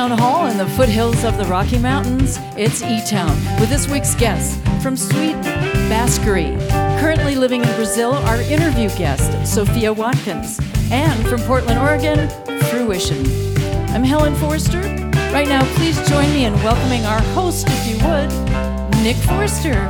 Town Hall in the foothills of the Rocky Mountains, it's E-Town with this week's guest from Sweden, Baskery. Currently living in Brazil, our interview guest, Sophia Watkins. And from Portland, Oregon, Fruition. I'm Helen Forster. Right now, please join me in welcoming our host, if you would, Nick Forster.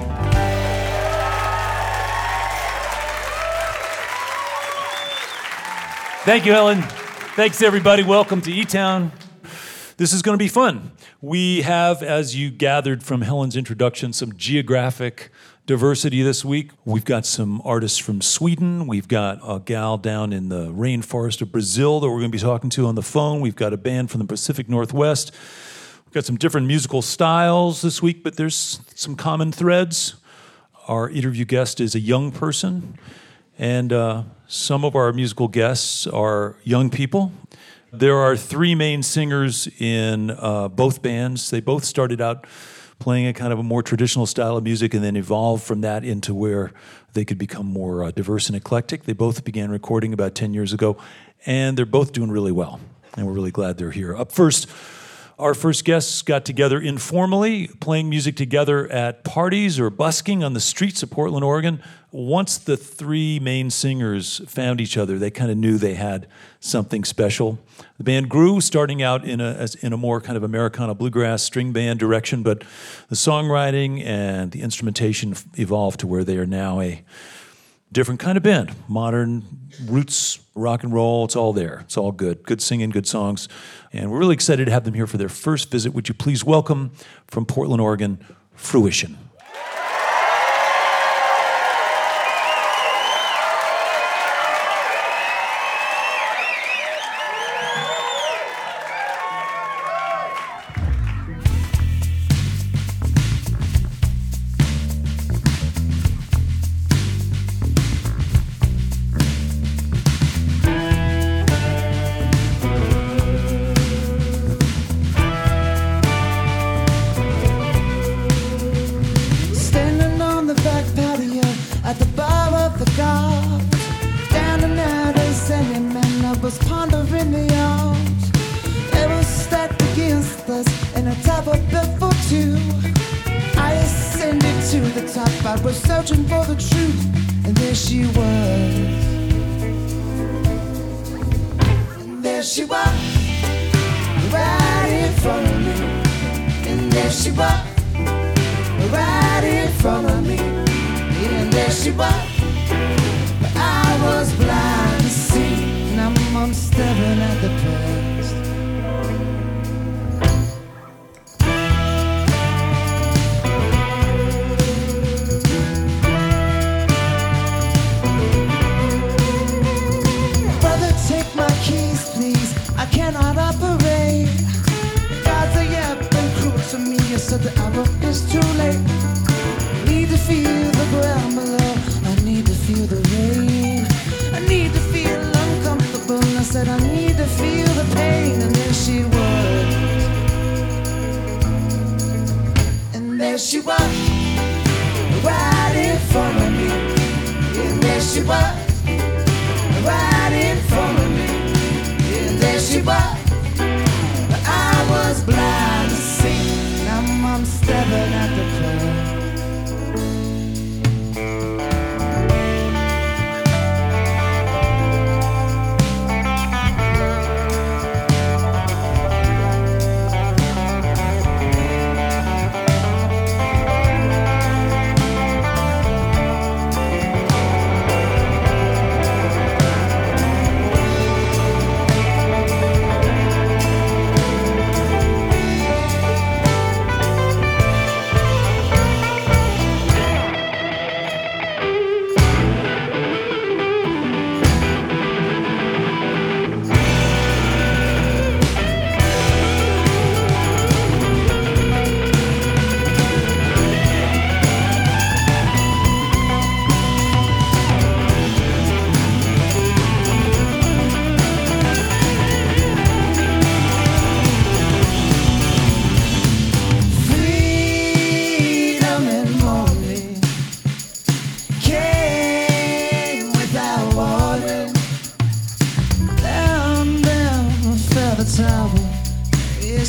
Thank you, Helen. Thanks, everybody. Welcome to E-Town. This is going to be fun. We have, as you gathered from Helen's introduction, some geographic diversity this week. We've got some artists from Sweden. We've got a gal down in the rainforest of Brazil that we're going to be talking to on the phone. We've got a band from the Pacific Northwest. We've got some different musical styles this week, but there's some common threads. Our interview guest is a young person, and some of our musical guests are young people. There are three main singers in both bands. They both started out playing a kind of a more traditional style of music and then evolved from that into where they could become more diverse and eclectic. They both began recording about 10 years ago, and they're both doing really well, and we're really glad they're here. Up first, our first guests got together informally, playing music together at parties or busking on the streets of Portland, Oregon. Once the three main singers found each other, they kind of knew they had something special. The band grew, starting out in a more kind of Americana bluegrass string band direction, but the songwriting and the instrumentation evolved to where they are now a different kind of band. Modern, roots, rock and roll, it's all there. It's all good. Good singing, good songs. And we're really excited to have them here for their first visit. Would you please welcome from Portland, Oregon, Fruition.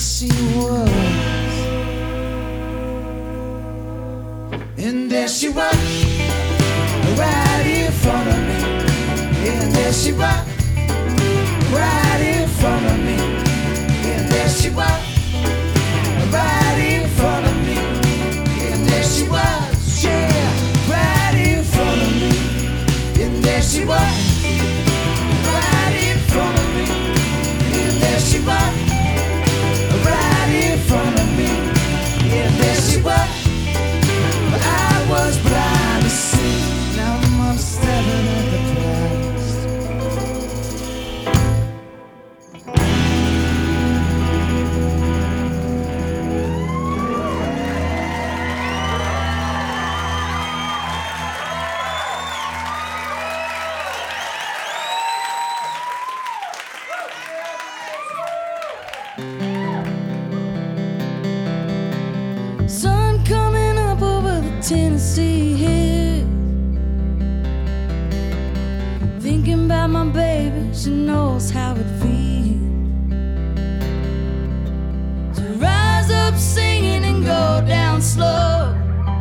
she was. And there she was, right in front of me. And there she was, right in front of me. And there she was, right in front of me. And there she was, yeah, right in front of me. And there she was, right in front of me. And there she was, right in front of me. And there she was, I was blind to see. Now I'm staring at the past. Sun coming up over the Tennessee hill. Thinking about my baby, she knows how it feels to rise up singing and go down slow.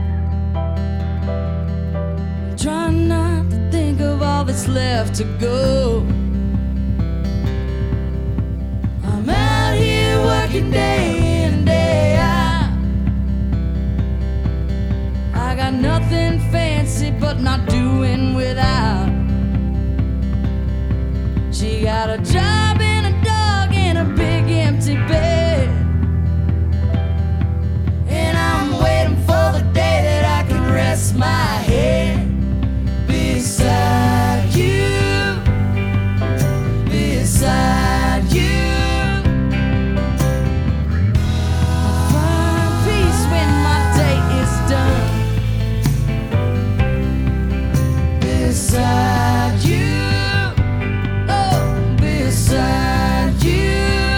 Trying not to think of all that's left to go. I'm out here working day in, day out. I got nothing fancy, but not doing without. She got a job and a dog and a big empty bed. And I'm waiting for the day that I can rest my head beside you, beside you. I'll find peace when my day is done. Beside you, oh, beside you.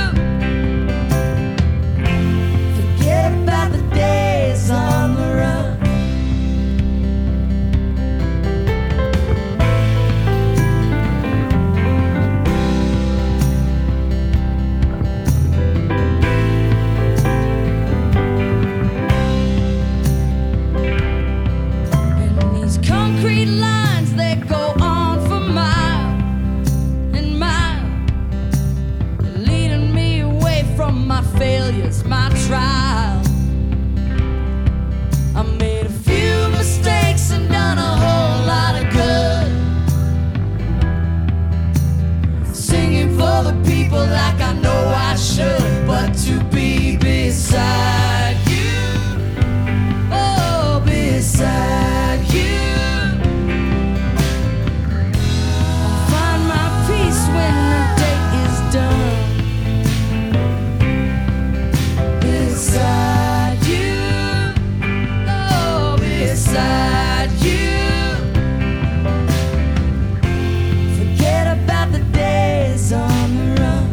Forget about the days on the run. And these concrete lines, they go on for miles and miles, leading me away from my failures, my trials. I made a few mistakes and done a whole lot of good, singing for the people like I know I should. But to be beside you, oh, beside you, I'll find my peace when the day is done. Beside you, oh, beside you. Forget about the days on the run.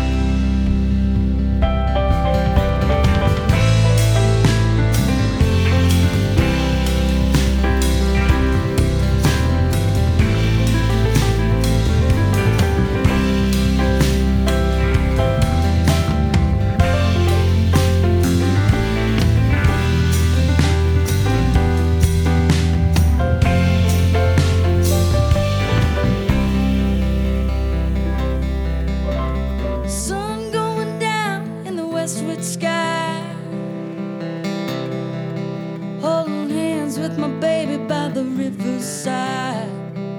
Sun going down in the westward sky, holding hands with my baby by the riverside.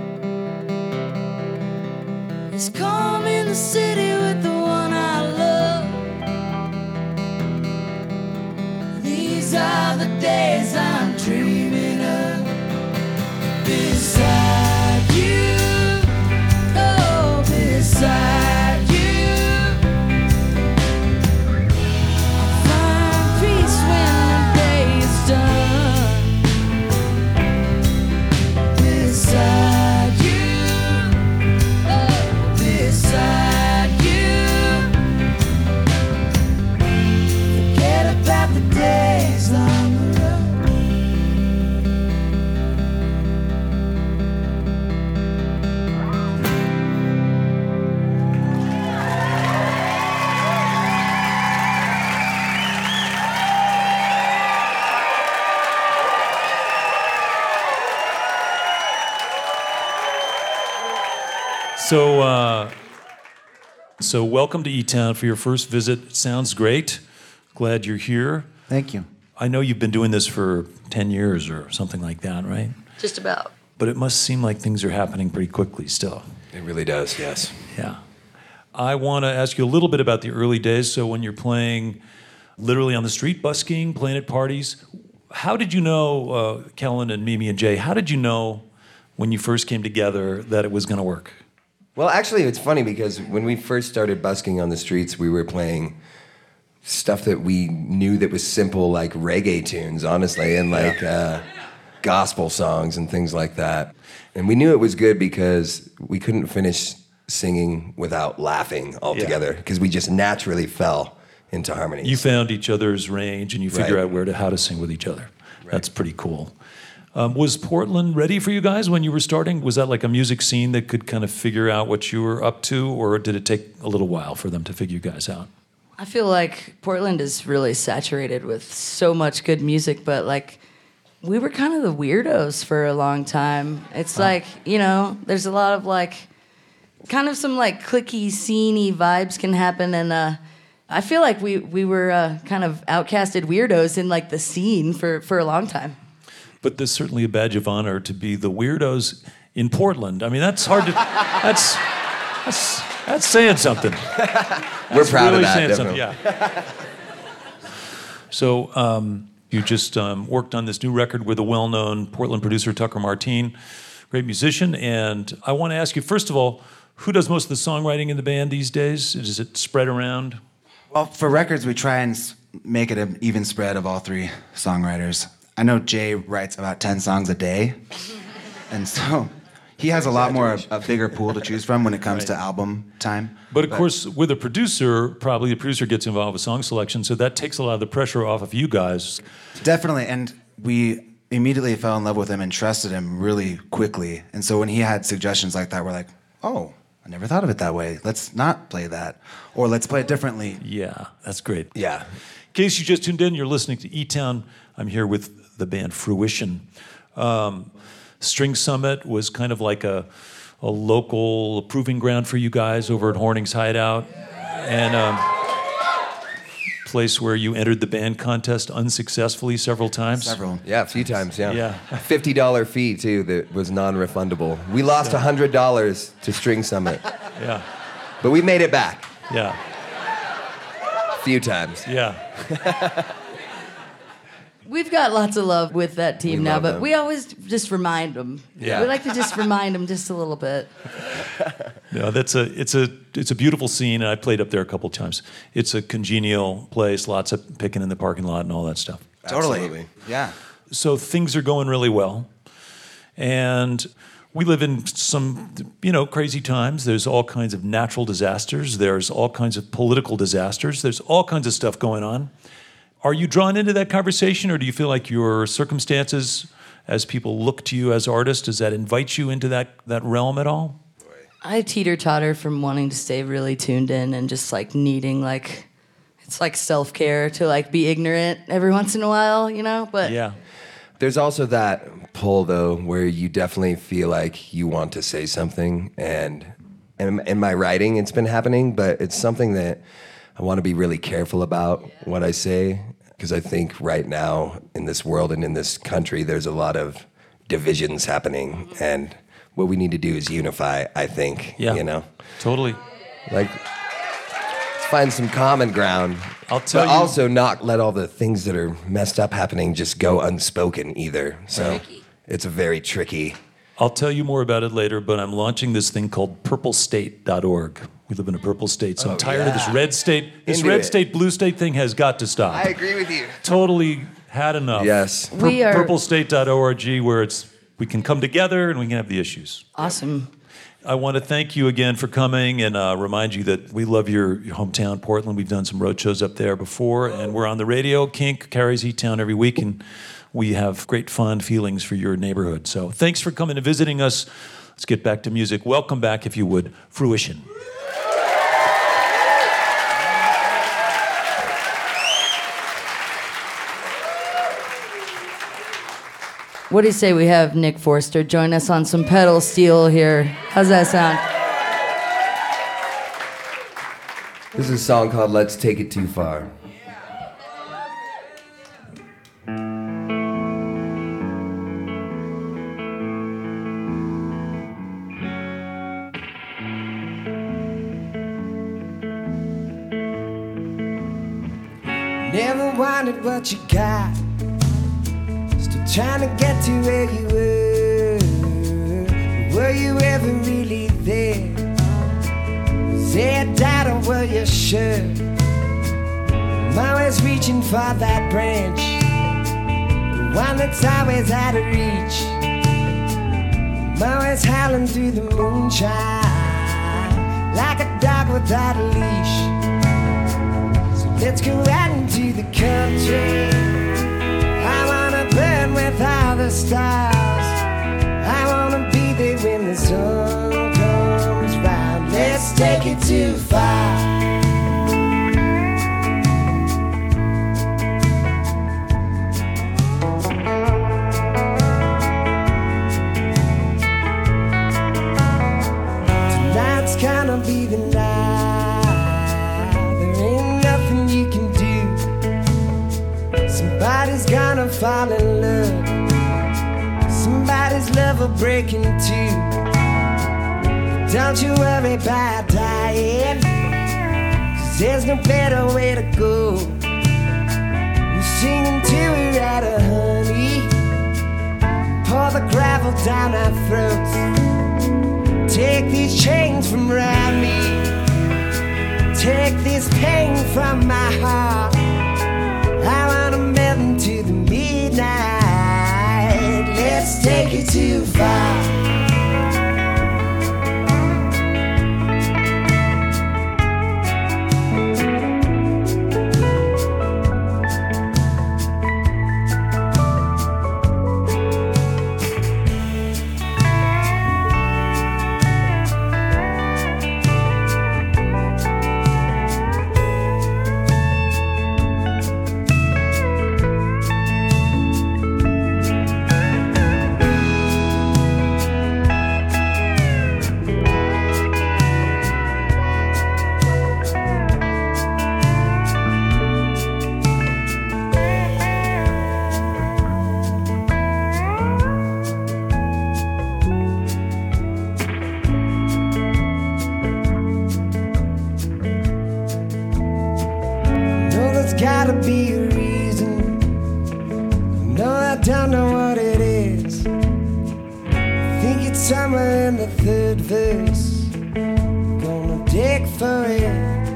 It's calm in the city with the one I love. These are the days I'm dreaming of. Beside you, oh, beside you. I'll find peace when the day is done. Beside you, oh, beside you. Forget about the days on the road. So welcome to E-Town for your first visit. It sounds great. Glad you're here. Thank you. I know you've been doing this for 10 years or something like that, right? Just about. But it must seem like things are happening pretty quickly still. It really does, yes. Yeah. I want to ask you a little bit about the early days. So when you're playing literally on the street, busking, playing at parties, how did you know, Kellen and Mimi and Jay, how did you know when you first came together that it was going to work? Well, actually, it's funny because when we first started busking on the streets, we were playing stuff that we knew that was simple, like reggae tunes, honestly, and like gospel songs and things like that. And we knew it was good because we couldn't finish singing without laughing altogether because we just naturally fell into harmony. You found each other's range and you figure Right. out how to sing with each other. Right. That's pretty cool. Was Portland ready for you guys when you were starting? Was that like a music scene that could kind of figure out what you were up to, or did it take a little while for them to figure you guys out? I feel like Portland is really saturated with so much good music, but like we were kind of the weirdos for a long time. It's like, you know, there's a lot of like kind of some like clicky, sceney vibes can happen, and I feel like we were kind of outcasted weirdos in like the scene for a long time. But there's certainly a badge of honor to be the weirdos in Portland. I mean, that's hard to. That's saying something. We're proud really of that, saying definitely. something. Yeah. So you just worked on this new record with a well-known Portland producer, Tucker Martine, great musician. And I want to ask you, first of all, who does most of the songwriting in the band these days? Is it spread around? Well, for records, we try and make it an even spread of all three songwriters. I know Jay writes about 10 songs a day, and so he has a lot more, a bigger pool to choose from when it comes to album time. But of course, with a producer, probably the producer gets involved with song selection, so that takes a lot of the pressure off of you guys. Definitely, and we immediately fell in love with him and trusted him really quickly. And so when he had suggestions like that, we're like, oh, I never thought of it that way. Let's not play that, or let's play it differently. Yeah, that's great. Yeah. In case you just tuned in, you're listening to E-Town. I'm here with the band Fruition. String Summit was kind of like a local proving ground for you guys over at Horning's Hideout, and place where you entered the band contest unsuccessfully several times. Several. Yeah, a few times, yeah. Yeah. $50 fee, too, that was non-refundable. We lost $100 to String Summit, Yeah, but we made it back yeah, a few times. yeah. We've got lots of love with that team We now, love but them. we always just remind them. Yeah. We like to just remind them just a little bit. No, it's a beautiful scene, and I played up there a couple times. It's a congenial place, lots of picking in the parking lot and all that stuff. Totally. Absolutely. Yeah. So things are going really well, and we live in some, crazy times. There's all kinds of natural disasters. There's all kinds of political disasters. There's all kinds of stuff going on. Are you drawn into that conversation, or do you feel like your circumstances, as people look to you as artists, does that invite you into that realm at all? I teeter-totter from wanting to stay really tuned in and just like needing like, it's like self-care to like be ignorant every once in a while, but Yeah. There's also that pull, though, where you definitely feel like you want to say something. And in my writing, it's been happening, but it's something that I want to be really careful about what I say, because I think right now in this world and in this country, there's a lot of divisions happening. And what we need to do is unify, I think, Yeah. Totally. Like, let's find some common ground. I'll tell but you- also not let all the things that are messed up happening just go unspoken either. So it's a very tricky. I'll tell you more about it later, but I'm launching this thing called purplestate.org. We live in a purple state, so I'm tired of this red state. This Into red it. state, blue state thing has got to stop. agree with you. Totally had enough. Yes. we are Purplestate.org, where we can come together and we can have the issues. awesome. I want to thank you again for coming and remind you that we love your hometown, Portland. We've done some road shows up there before, and we're on the radio. Kink carries E-Town every week, and we have great fond feelings for your neighborhood. So thanks for coming and visiting us. Let's get back to music. Welcome back, if you would, Fruition. What do you say we have Nick Forster join us on some pedal steel here? How's that sound? This is a song called Let's Take It Too Far. Never wanted what you got. Still trying to get to where you were. Were you ever really there? Was there a doubt or were you sure? I'm always reaching for that branch, the one that's always out of reach. I'm always howling through the moonshine like a dog without a leash. Let's go out into the country. I wanna burn with all the stars. I wanna be there when the sun comes round. Let's take it too far. Tonight's gonna be the night. Somebody's gonna fall in love. Somebody's love will break in two. Don't you worry about dying, 'cause there's no better way to go. We're singing till we're out of honey. Pour the gravel down our throats. Take these chains from around me. Take this pain from my heart. I wanna melt into the midnight. Let's take it too far. Gotta be a reason. No, I don't know what it is. I think it's somewhere in the third verse. Gonna dig for it.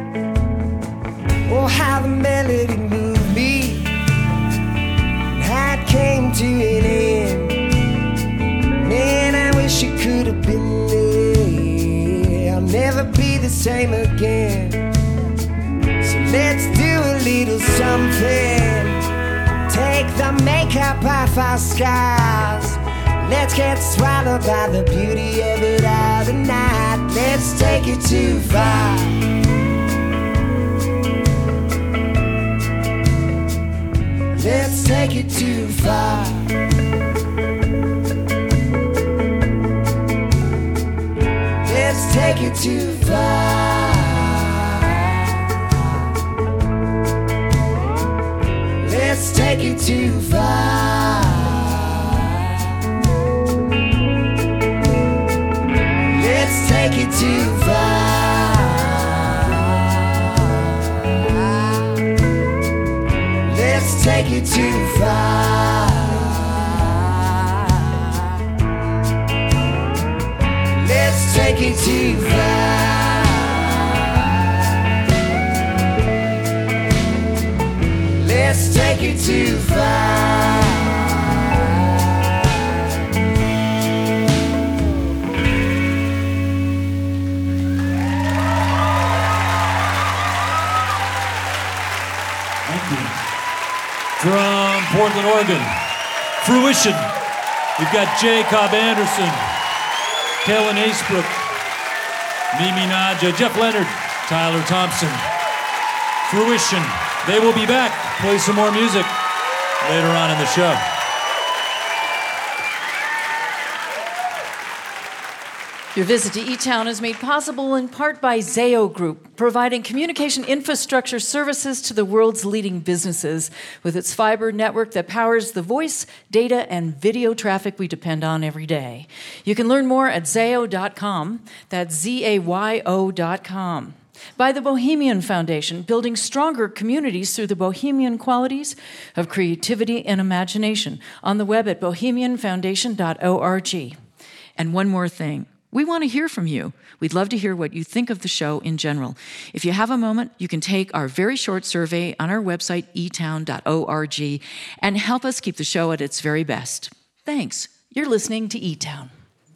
Oh, how the melody moved me, and how it came to an end. Man, I wish it could have been there. I'll never be the same again. So let's do a little something. Take the makeup off our scars. Let's get swallowed by the beauty of it all tonight. Let's take it too far. Let's take it too far. Let's take it too far. Let's take it too far. Let's take it too far. Let's take it too far. Let's take it too far. Let's take it too far. Thank you. From Portland, Oregon, Fruition. We've got Jacob Anderson, Kellen Acebrook, Mimi Nadja, Jeff Leonard, Tyler Thompson. Fruition. They will be back, play some more music later on in the show. Your visit to eTown is made possible in part by Zayo Group, providing communication infrastructure services to the world's leading businesses with its fiber network that powers the voice, data, and video traffic we depend on every day. You can learn more at zayo.com. That's ZAYO.com. By the Bohemian Foundation, building stronger communities through the bohemian qualities of creativity and imagination, on the web at bohemianfoundation.org. And one more thing. We want to hear from you. We'd love to hear what you think of the show in general. If you have a moment, you can take our very short survey on our website, etown.org, and help us keep the show at its very best. Thanks. You're listening to eTown.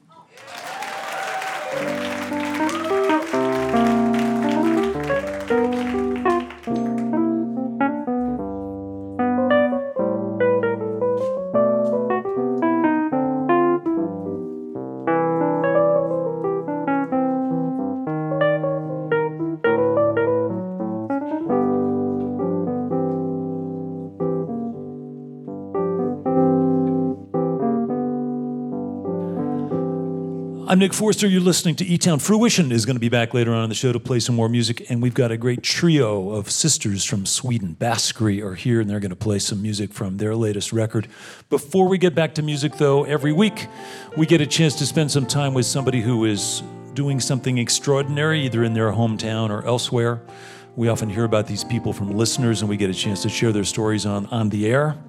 I'm Nick Forster. You're listening to eTown. Fruition is going to be back later on in the show to play some more music, and we've got a great trio of sisters from Sweden. Baskry are here, and they're going to play some music from their latest record. Before we get back to music, though, every week we get a chance to spend some time with somebody who is doing something extraordinary, either in their hometown or elsewhere. We often hear about these people from listeners, and we get a chance to share their stories on the air.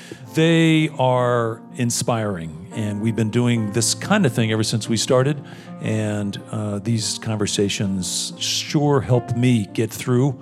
They are inspiring, and we've been doing this kind of thing ever since we started, and these conversations sure help me get through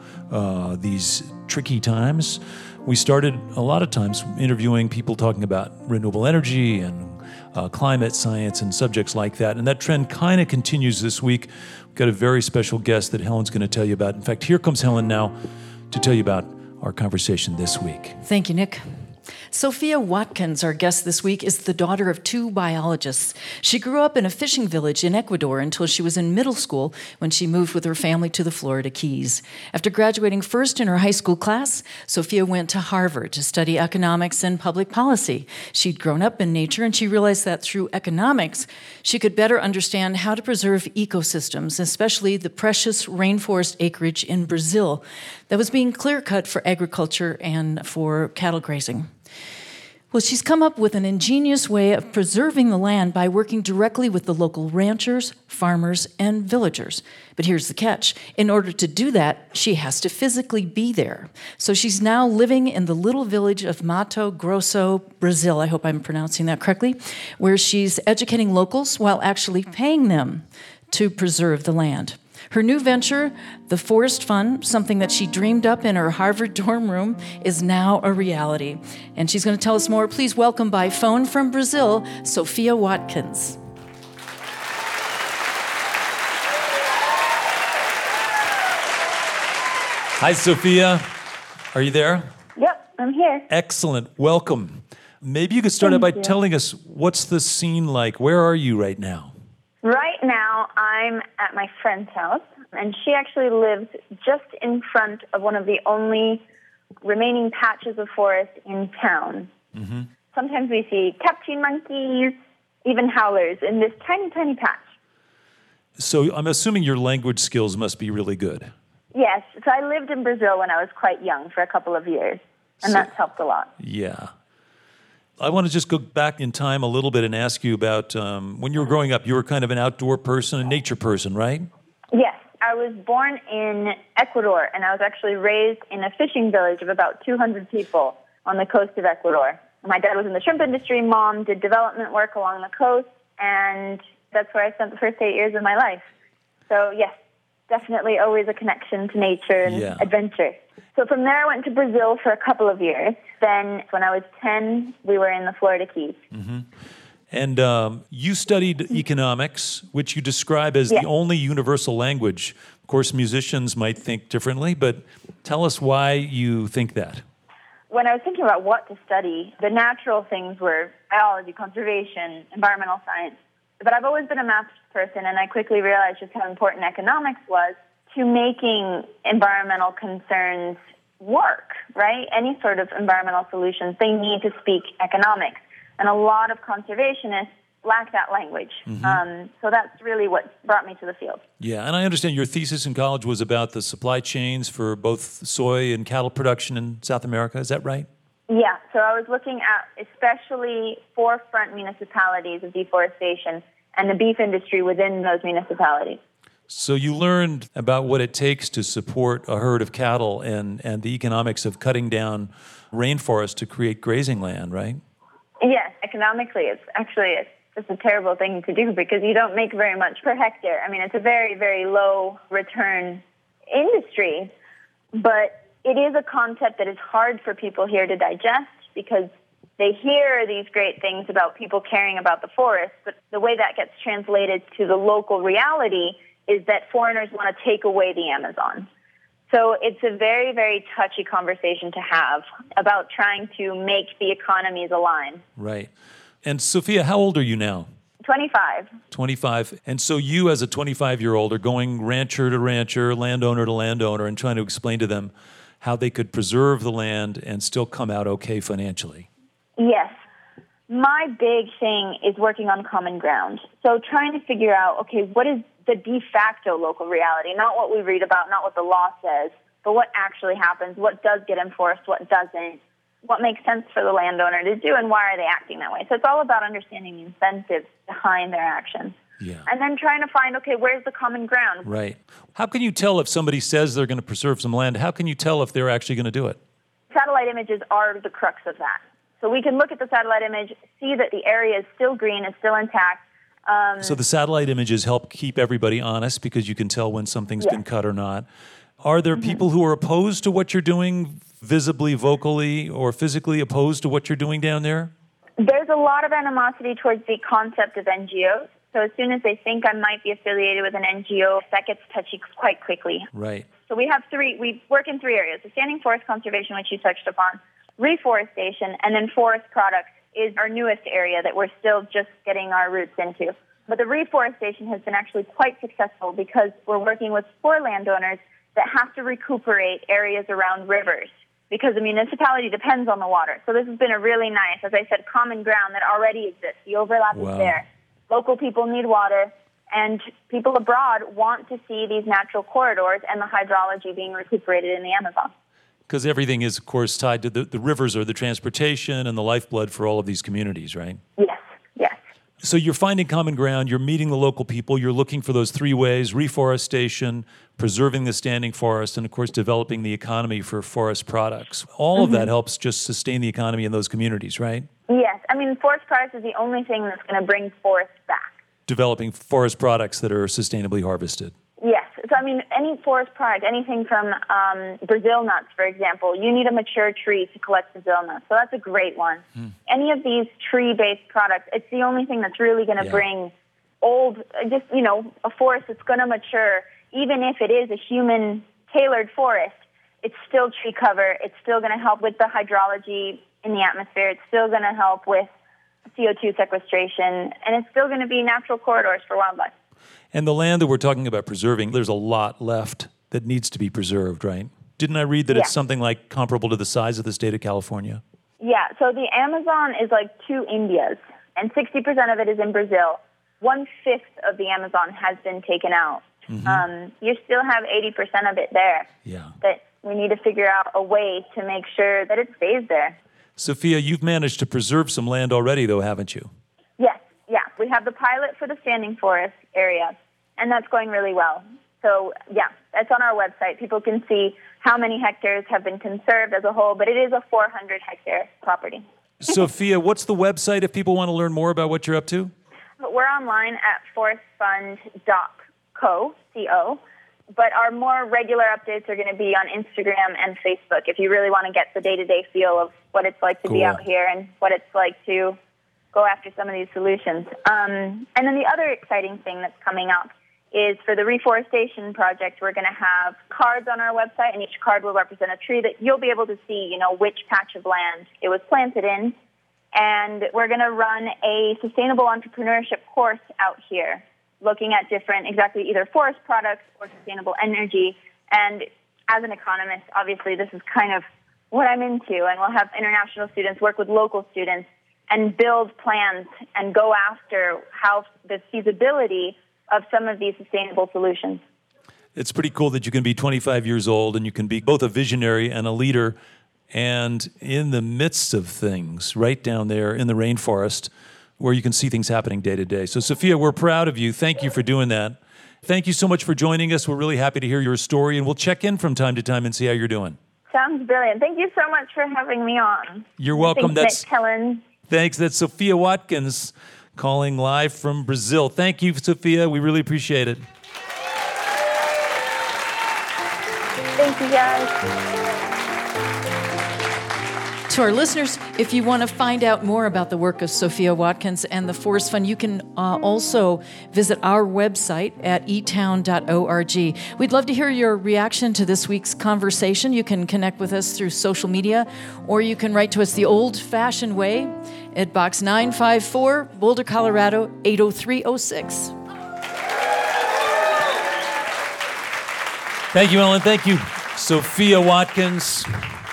these tricky times. We started a lot of times interviewing people talking about renewable energy and climate science and subjects like that, and that trend kind of continues this week. We've got a very special guest that Helen's going to tell you about. In fact, here comes Helen now to tell you about our conversation this week. Thank you, Nick. Sophia Watkins, our guest this week, is the daughter of two biologists. She grew up in a fishing village in Ecuador until she was in middle school when she moved with her family to the Florida Keys. After graduating first in her high school class, Sophia went to Harvard to study economics and public policy. She'd grown up in nature, and she realized that through economics, she could better understand how to preserve ecosystems, especially the precious rainforest acreage in Brazil that was being clear-cut for agriculture and for cattle grazing. Well, she's come up with an ingenious way of preserving the land by working directly with the local ranchers, farmers, and villagers. But here's the catch. In order to do that, she has to physically be there. So she's now living in the little village of Mato Grosso, Brazil, I hope I'm pronouncing that correctly, where she's educating locals while actually paying them to preserve the land. Her new venture, the Forest Fund, something that she dreamed up in her Harvard dorm room, is now a reality. And she's going to tell us more. Please welcome by phone from Brazil, Sophia Watkins. Hi, Sophia. Are you there? Yep, I'm here. Excellent. Welcome. Maybe you could start out by telling us, what's the scene like? Where are you right now? Right now, I'm at my friend's house, and she actually lives just in front of one of the only remaining patches of forest in town. Mm-hmm. Sometimes we see capuchin monkeys, even howlers in this tiny, tiny patch. So I'm assuming your language skills must be really good. Yes. So I lived in Brazil when I was quite young for a couple of years, and that's helped a lot. Yeah. I want to just go back in time a little bit and ask you about when you were growing up, you were kind of an outdoor person, a nature person, right? Yes. I was born in Ecuador, and I was actually raised in a fishing village of about 200 people on the coast of Ecuador. My dad was in the shrimp industry. Mom did development work along the coast, and that's where I spent the first 8 years of my life. So, yes, definitely always a connection to nature and adventure. So from there, I went to Brazil for a couple of years. Then when I was 10, we were in the Florida Keys. Mm-hmm. And you studied economics, which you describe as the only universal language. Of course, musicians might think differently, but tell us why you think that. When I was thinking about what to study, the natural things were biology, conservation, environmental science. But I've always been a math person, and I quickly realized just how important economics was to making environmental concerns work, right? Any sort of environmental solutions, they need to speak economics. And a lot of conservationists lack that language. So that's really what brought me to the field. Yeah, and I understand your thesis in college was about the supply chains for both soy and cattle production in South America. Is that right? Yeah, so I was looking at especially forefront municipalities of deforestation and the beef industry within those municipalities. So you learned about what it takes to support a herd of cattle and the economics of cutting down rainforest to create grazing land, right? Yes, economically, it's just a terrible thing to do because you don't make very much per hectare. I mean, it's a very, very low return industry, but it is a concept that is hard for people here to digest because they hear these great things about people caring about the forest, but the way that gets translated to the local reality is that foreigners want to take away the Amazon. So it's a very, very touchy conversation to have about trying to make the economies align. Right. And Sophia, how old are you now? 25. 25. And so you as a 25-year-old are going rancher to rancher, landowner to landowner, and trying to explain to them how they could preserve the land and still come out okay financially. Yes. My big thing is working on common ground. So trying to figure out, okay, what is the de facto local reality? Not what we read about, not what the law says, but what actually happens, what does get enforced, what doesn't, what makes sense for the landowner to do, and why are they acting that way? So it's all about understanding the incentives behind their actions. Yeah. And then trying to find, okay, where's the common ground? Right. How can you tell if somebody says they're going to preserve some land? How can you tell if they're actually going to do it? Satellite images are the crux of that. So we can look at the satellite image, see that the area is still green, it's still intact. So the satellite images help keep everybody honest because you can tell when something's Yes. been cut or not. Are there people who are opposed to what you're doing, visibly, vocally, or physically opposed to what you're doing down there? There's a lot of animosity towards the concept of NGOs. So as soon as they think I might be affiliated with an NGO, that gets touchy quite quickly. Right. So we work in three areas. The standing forest conservation, which you touched upon, reforestation, and then forest products is our newest area that we're still just getting our roots into. But the reforestation has been actually quite successful because we're working with poor landowners that have to recuperate areas around rivers because the municipality depends on the water. So this has been a really nice, as I said, common ground that already exists. The overlap is there. Local people need water, and people abroad want to see these natural corridors and the hydrology being recuperated in the Amazon. Because everything is, of course, tied to the rivers are the transportation and the lifeblood for all of these communities, right? Yes, yes. So you're finding common ground, you're meeting the local people, you're looking for those three ways: reforestation, preserving the standing forest, and of course developing the economy for forest products. All of that helps just sustain the economy in those communities, right? Yes, I mean, forest products is the only thing that's going to bring forests back. Developing forest products that are sustainably harvested. Yes, so I mean, any forest product, anything from Brazil nuts, for example, you need a mature tree to collect Brazil nuts, so that's a great one. Any of these tree-based products, it's the only thing that's really going to bring a forest that's going to mature, even if it is a human-tailored forest, it's still tree cover, it's still going to help with the hydrology in the atmosphere, it's still going to help with CO2 sequestration, and it's still going to be natural corridors for wildlife. And the land that we're talking about preserving, there's a lot left that needs to be preserved, right? Didn't I read that it's something like comparable to the size of the state of California? Yeah, so the Amazon is like 2 Indias, and 60% of it is in Brazil. 1/5 of the Amazon has been taken out. You still have 80% of it there. Yeah. That we need to figure out a way to make sure that it stays there. Sophia, you've managed to preserve some land already, though, haven't you? Yes, yeah. We have the pilot for the standing forest area, and that's going really well. So, yeah, that's on our website. People can see how many hectares have been conserved as a whole, but it is a 400-hectare property. Sophia, what's the website if people want to learn more about what you're up to? But we're online at forestfund.co, C-O. But our more regular updates are going to be on Instagram and Facebook if you really want to get the day-to-day feel of what it's like to be out here and what it's like to go after some of these solutions. And then the other exciting thing that's coming up is for the reforestation project, we're going to have cards on our website, and each card will represent a tree that you'll be able to see, which patch of land it was planted in. And we're going to run a sustainable entrepreneurship course out here, looking at different, exactly either forest products or sustainable energy. And as an economist, obviously, this is kind of what I'm into. And we'll have international students work with local students and build plans and go after how the feasibility of some of these sustainable solutions. It's pretty cool that you can be 25 years old and you can be both a visionary and a leader, and in the midst of things, right down there in the rainforest, where you can see things happening day to day. So, Sophia, we're proud of you. Thank you for doing that. Thank you so much for joining us. We're really happy to hear your story, and we'll check in from time to time and see how you're doing. Sounds brilliant. Thank you so much for having me on. You're welcome. Thanks, Helen. Thanks. That's Sophia Watkins calling live from Brazil. Thank you, Sophia. We really appreciate it. Thank you, guys. To our listeners, if you want to find out more about the work of Sophia Watkins and the Forest Fund, you can also visit our website at etown.org. We'd love to hear your reaction to this week's conversation. You can connect with us through social media, or you can write to us the old-fashioned way at Box 954, Boulder, Colorado, 80306. Thank you, Ellen. Thank you, Sophia Watkins.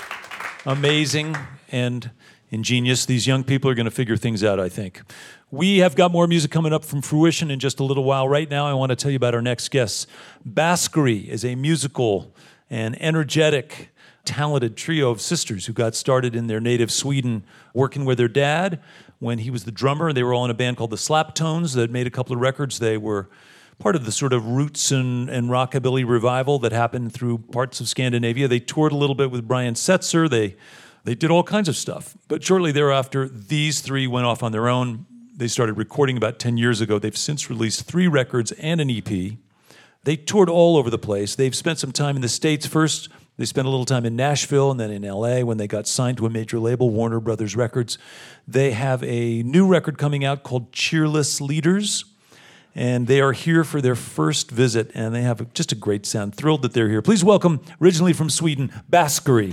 Amazing and ingenious. These young people are going to figure things out, I think. We have got more music coming up from Fruition in just a little while. Right now, I want to tell you about our next guest. Baskery is a musical and energetic, talented trio of sisters who got started in their native Sweden working with their dad when he was the drummer. They were all in a band called the Slaptones that made a couple of records. They were part of the sort of roots and rockabilly revival that happened through parts of Scandinavia. They toured a little bit with Brian Setzer. They did all kinds of stuff. But shortly thereafter, these three went off on their own. They started recording about 10 years ago. They've since released 3 records and an EP. They toured all over the place. They've spent some time in the States first. They spent a little time in Nashville and then in LA when they got signed to a major label, Warner Brothers Records. They have a new record coming out called Cheerless Leaders. And they are here for their first visit, and they have just a great sound. Thrilled that they're here. Please welcome, originally from Sweden, Baskery.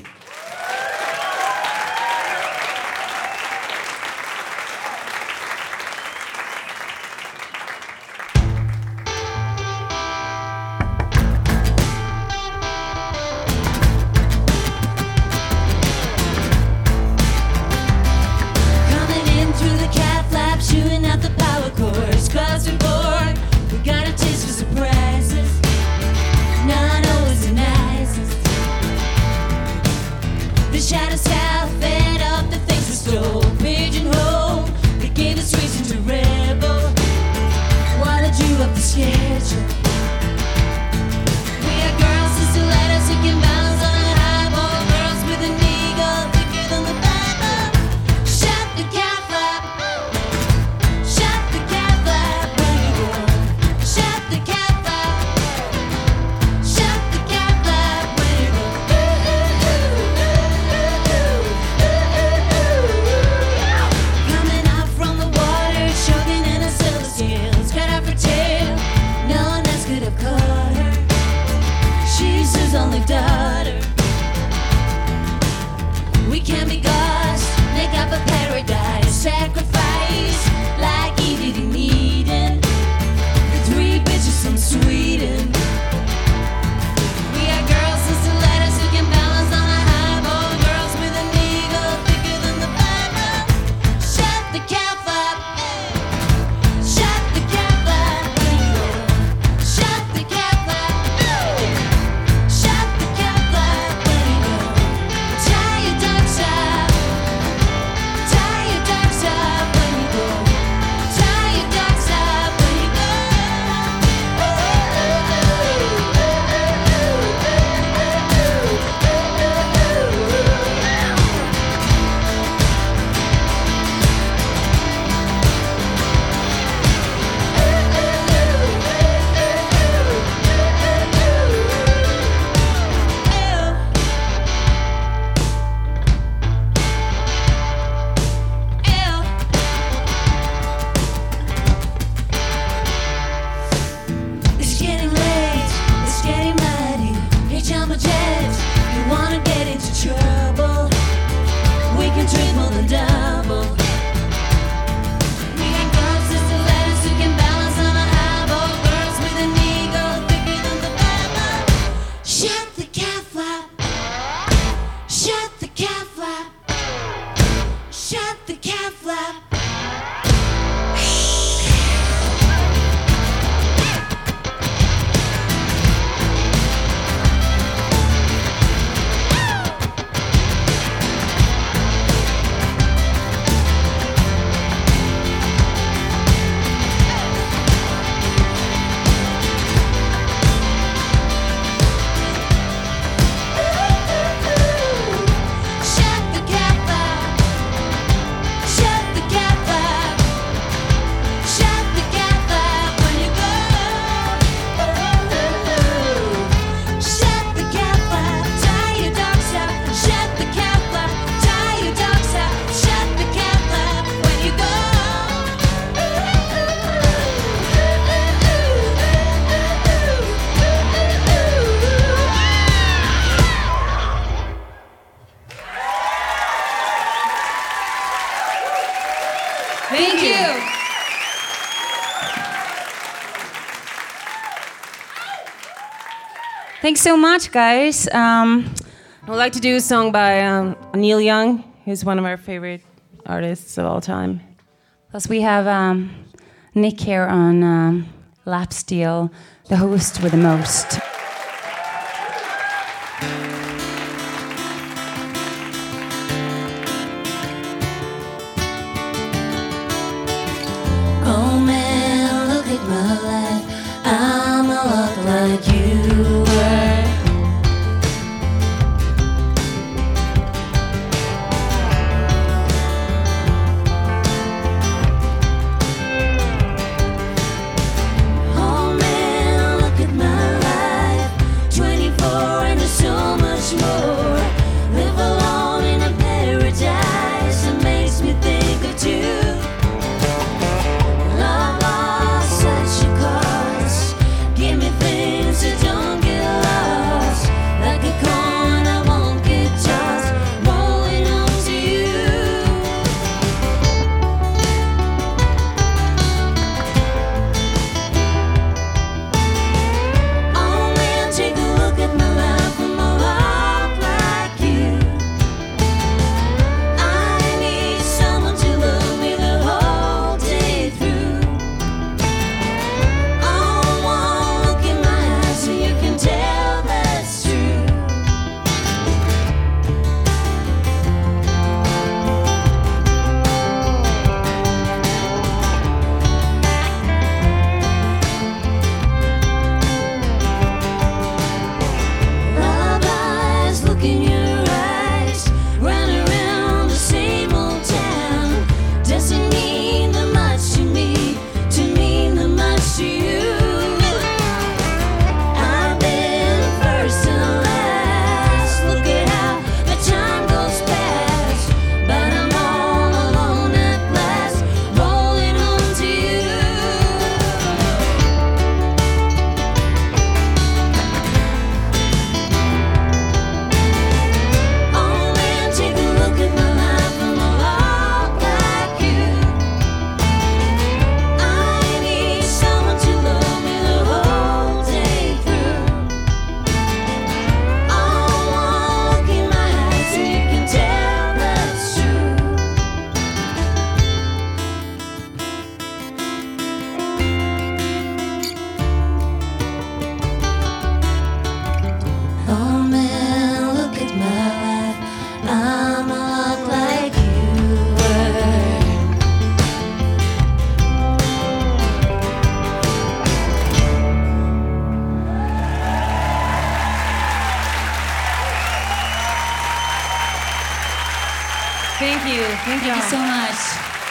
Shut the cat flap. Thank you. Thanks so much, guys. I would like to do a song by Neil Young, who's one of our favorite artists of all time. Plus, we have Nick here on lap steel, the host with the most. Oh man, look at my life. I'm a lot like you were. Oh man, look at my life. 24 and there's so much more. Live alone in a paradise that makes me think of you. Love lost such a cost. Give me things that don't get lost. Like a coin I won't get tossed. Rolling on to you. Oh man, take a look at my life. I'm a lot like you. I need someone to love me the whole day through. Oh, one look in my eyes so you can tell that's true. Lullabies, look in your eyes. Run around the same old town. Doesn't mean that much to me, to mean that much to you. I've been first and last. Look at how the time goes past. But I'm all alone at last, rolling on to you. Oh man, take a look at my life. I'm a lot like you. I need someone to love me the whole day through. Oh, one look in my eyes so you can tell that's true. Oh man, look at my life. I'm a lot like you were. Thank you. Thank you so much.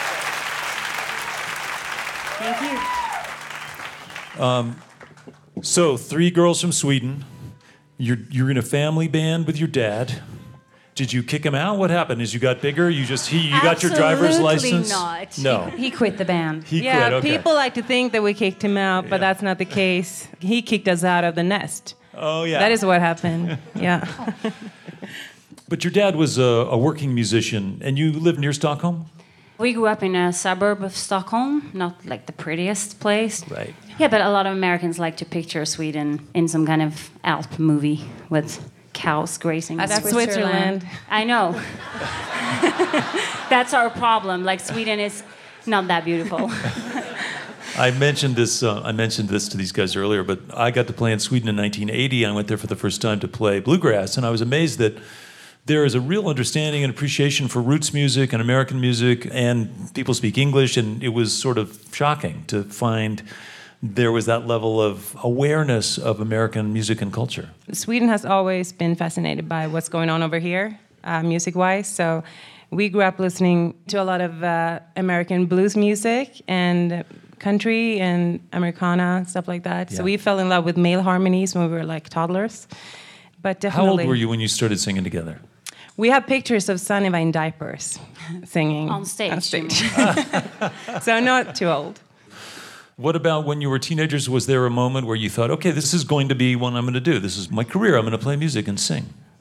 Thank you. So, 3 girls from Sweden. You're in a family band with your dad. Did you kick him out? What happened? As you got bigger, you got your driver's license? Not. No. He quit the band. He yeah, quit. Okay. people like to think that we kicked him out, but that's not the case. He kicked us out of the nest. Oh yeah. That is what happened. Yeah. But your dad was a working musician, and you lived near Stockholm? We grew up in a suburb of Stockholm, not like the prettiest place. Right. Yeah, but a lot of Americans like to picture Sweden in some kind of Alp movie with cows grazing. That's Switzerland. I know. That's our problem. Like, Sweden is not that beautiful. I mentioned this to these guys earlier, but I got to play in Sweden in 1980. I went there for the first time to play bluegrass, and I was amazed that there is a real understanding and appreciation for roots music and American music, and people speak English, and it was sort of shocking to find there was that level of awareness of American music and culture. Sweden has always been fascinated by what's going on over here, music-wise. So we grew up listening to a lot of American blues music and country and Americana, stuff like that. Yeah. So we fell in love with male harmonies when we were like toddlers. But definitely, How old were you when you started singing together? We have pictures of Sunniva in diapers singing. On stage. So not too old. What about when you were teenagers? Was there a moment where you thought, okay, this is going to be what I'm going to do. This is my career. I'm going to play music and sing.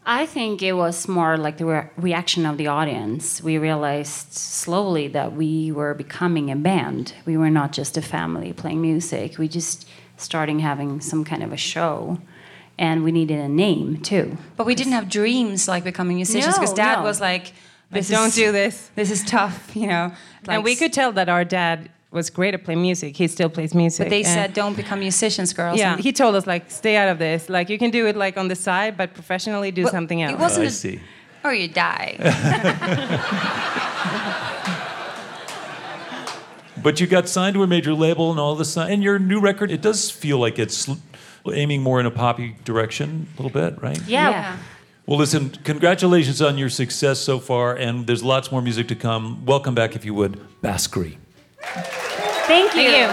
I think it was more like the reaction of the audience. We realized slowly that we were becoming a band. We were not just a family playing music. We just starting having some kind of a show. And we needed a name, too. But we didn't have dreams like becoming musicians, because Dad was like, don't do this. This is tough, you know. And we could tell that our dad was great at playing music. He still plays music. But they said, don't become musicians, girls. Yeah, he told us, like, stay out of this. Like, you can do it, like, on the side, but professionally do something else. It wasn't I see. Or you die. But you got signed to a major label and all this, and your new record, it does feel like it's aiming more in a poppy direction a little bit, right? Yeah. Well, listen, congratulations on your success so far, and there's lots more music to come. Welcome back, if you would, Baskery. Thank you.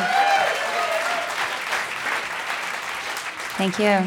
Thank you.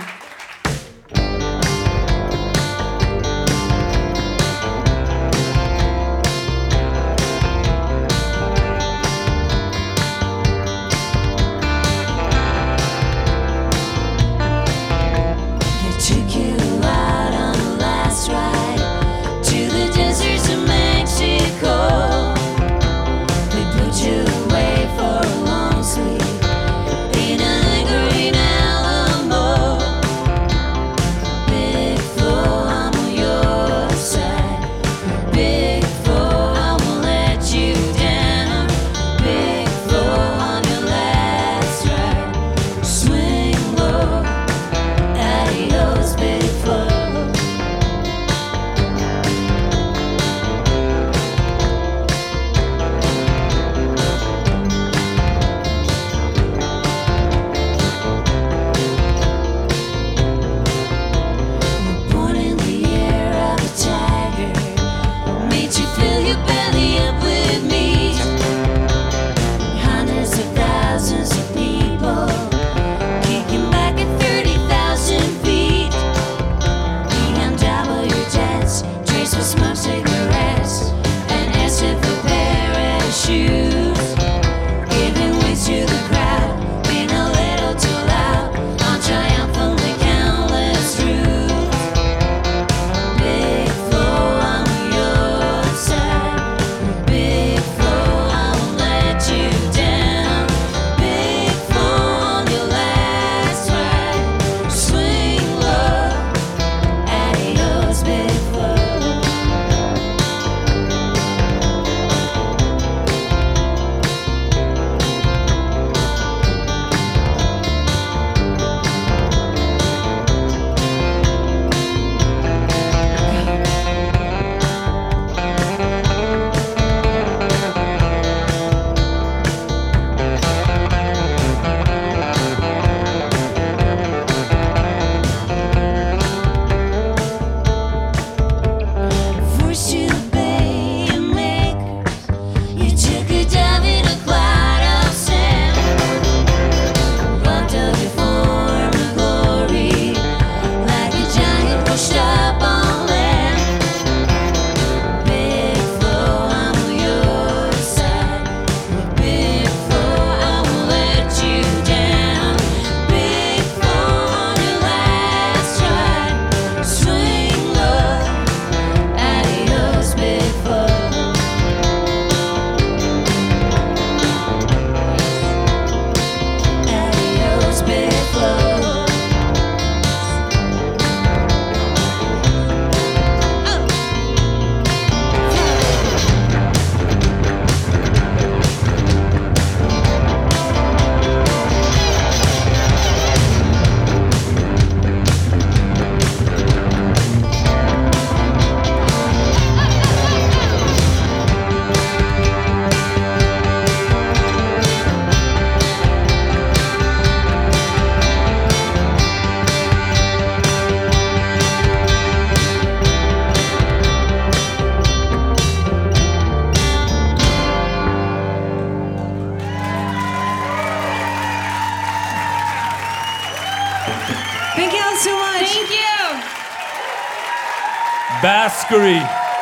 Baskery,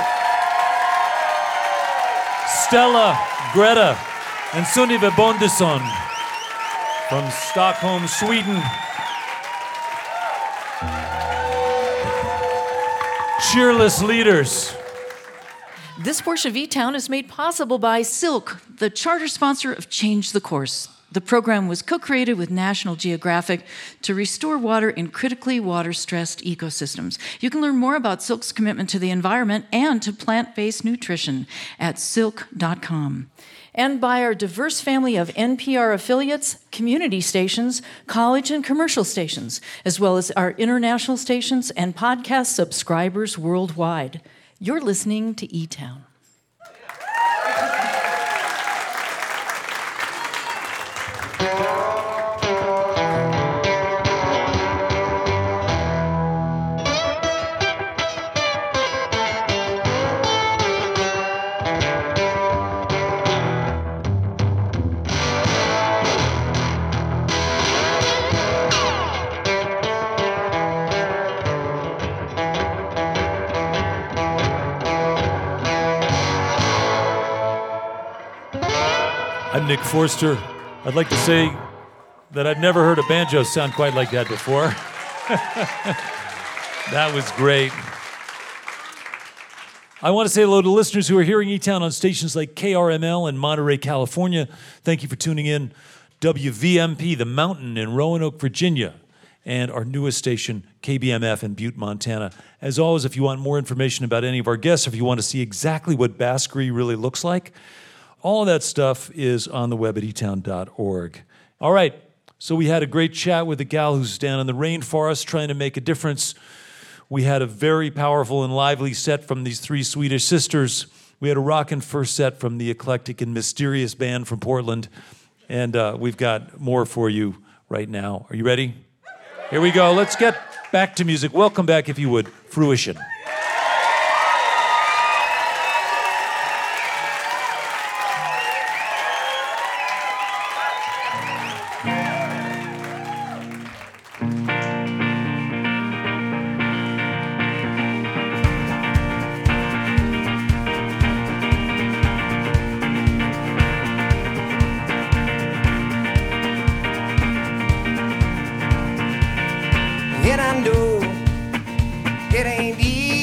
Stella, Greta, and Sunniva Bondesson from Stockholm, Sweden. cheerless leaders. This portion of E-Town is made possible by Silk, the charter sponsor of Change the Course. The program was co-created with National Geographic to restore water in critically water-stressed ecosystems. You can learn more about Silk's commitment to the environment and to plant-based nutrition at silk.com. And by our diverse family of NPR affiliates, community stations, college and commercial stations, as well as our international stations and podcast subscribers worldwide. You're listening to E-Town. I'm Nick Forster. I'd like to say that I've never heard a banjo sound quite like that before. That was great. I want to say hello to listeners who are hearing E-Town on stations like KRML in Monterey, California. Thank you for tuning in. WVMP, The Mountain in Roanoke, Virginia, and our newest station, KBMF in Butte, Montana. As always, if you want more information about any of our guests, or if you want to see exactly what Baskery really looks like, all of that stuff is on the web at etown.org. All right, so we had a great chat with a gal who's down in the rainforest trying to make a difference. We had a very powerful and lively set from these three Swedish sisters. We had a rockin' first set from the eclectic and mysterious band from Portland. And we've got more for you right now. Are you ready? Here we go. Let's get back to music. Welcome back, if you would, Fruition. And I know it ain't easy.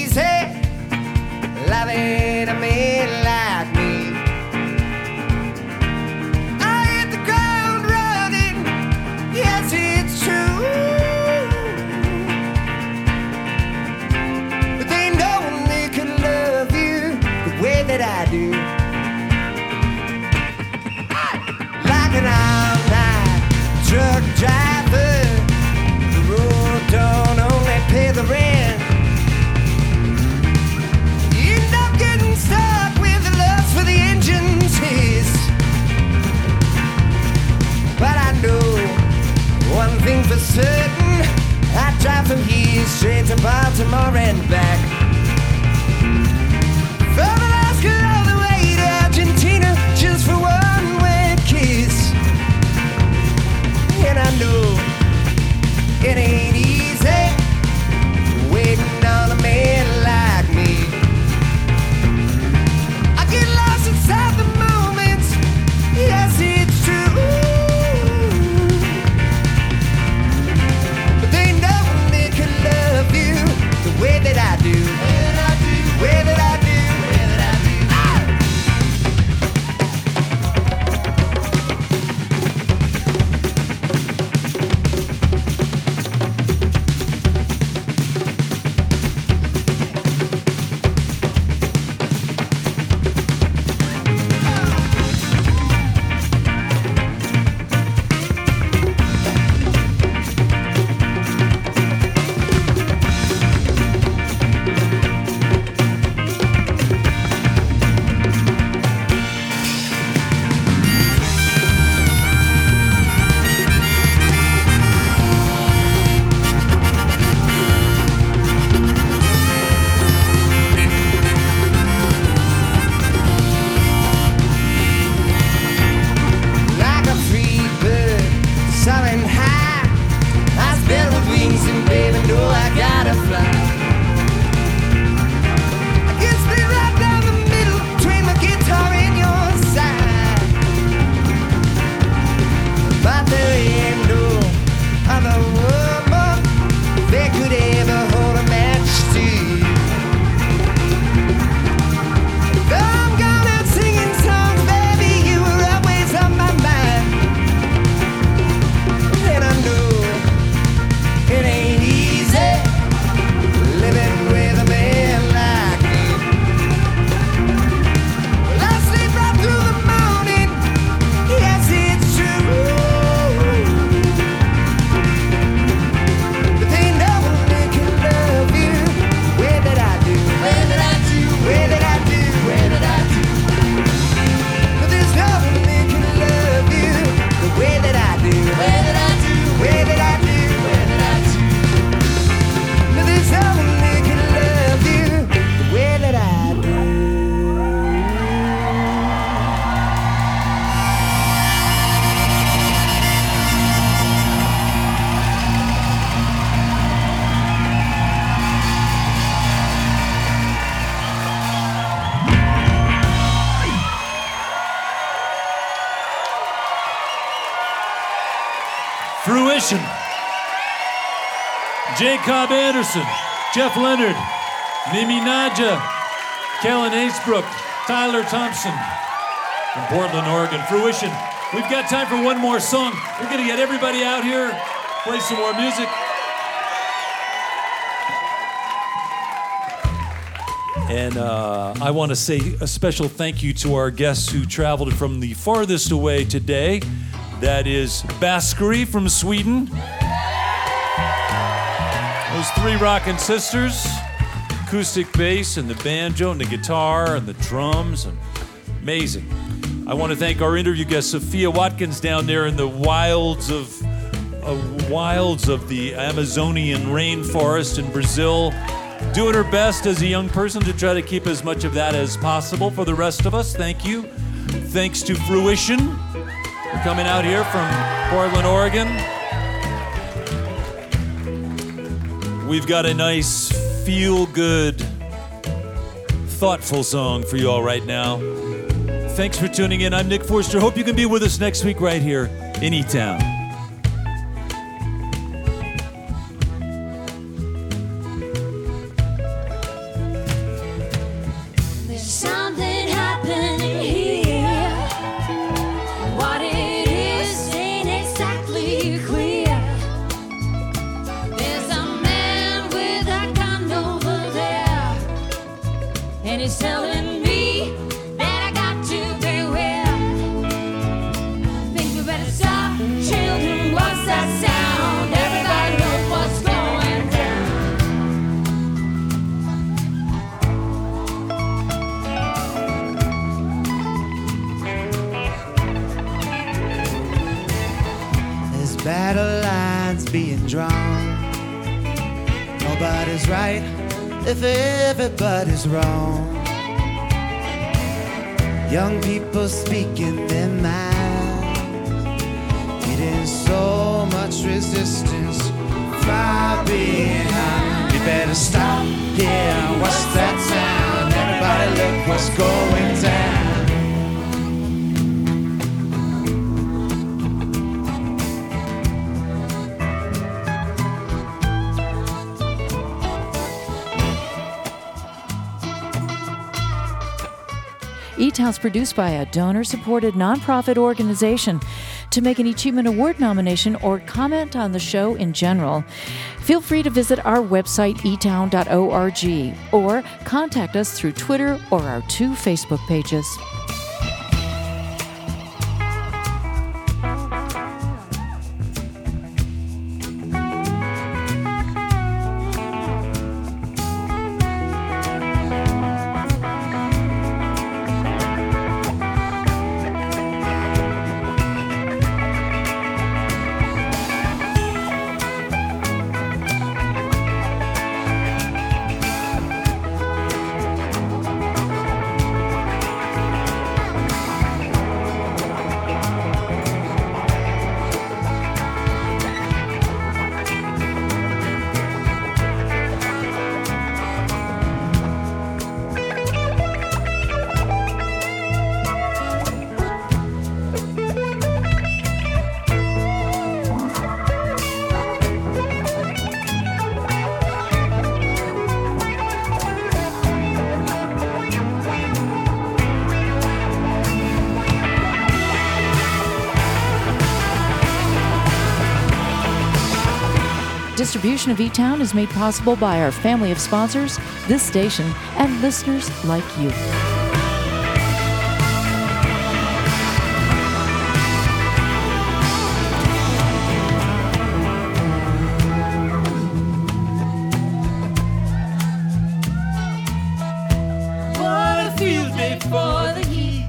Fruition, Jacob Anderson, Jeff Leonard, Mimi Nadja, Kellen Acebrook, Tyler Thompson from Portland, Oregon. Fruition. We've got time for one more song. We're going to get everybody out here, play some more music. And I want to say a special thank you to our guests who traveled from the farthest away today. That is Baskeri from Sweden. Those three rockin' sisters. Acoustic bass and the banjo and the guitar and the drums. And amazing. I want to thank our interview guest, Sophia Watkins, down there in the wilds of the Amazonian rainforest in Brazil, doing her best as a young person to try to keep as much of that as possible for the rest of us. Thank you. Thanks to Fruition for coming out here from Portland, Oregon. We've got a nice, feel-good, thoughtful song for you all right now. Thanks for tuning in. I'm Nick Forster. Hope you can be with us next week right here in E-Town. There's something happening here. What it is ain't exactly clear. There's a man with a gun over there, and he's telling me that I got to beware. Think we better stop, children. What's that sound? Everybody knows what's going down. There's battle lines being drawn. Nobody's right if everybody's wrong. Young people speaking their minds, meeting so much resistance far behind. You better stop, yeah, what's that sound? Everybody look what's going down. E-Town's produced by a donor-supported nonprofit organization. To make an Achievement Award nomination or comment on the show in general, feel free to visit our website, etown.org, or contact us through Twitter or our 2 Facebook pages. Distribution of E-Town is made possible by our family of sponsors, this station, and listeners like you. What it feels before the heat.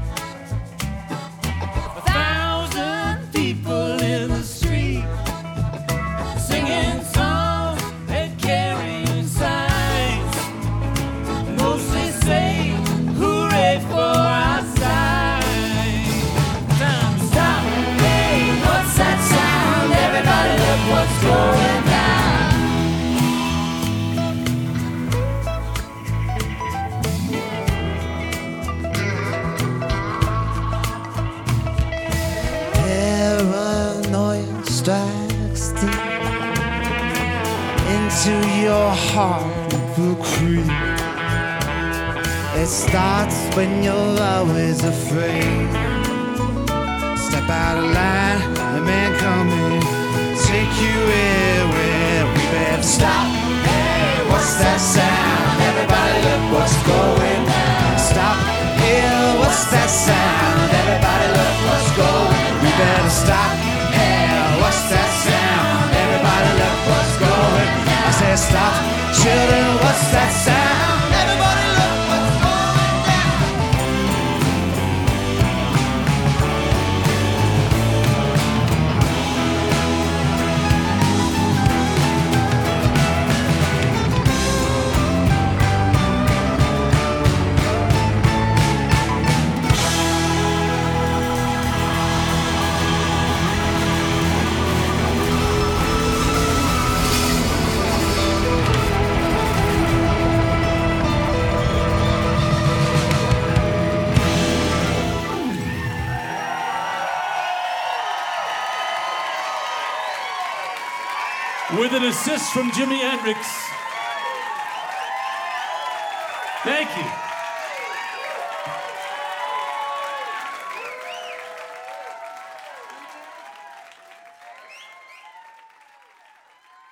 1,000 people in the street, singing songs and carrying signs. Mostly say hooray for our side. Time to stop. Hey, what's that sound? Everybody look what's going down. Paranoia strikes heart will creep. It starts when you're always afraid. Step out of line, the man coming, take you where we better stop. Hey, what's that sound? Everybody look what's going on. Stop. Hey, what's that sound? Everybody look what's going on. We better stop. Hey, what's that sound? Everybody look what's going on. I said stop. Children, what's that sound? Everybody look what's going on. With an assist from Jimi Hendrix. Thank you.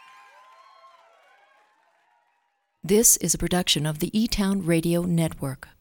This is a production of the E-Town Radio Network.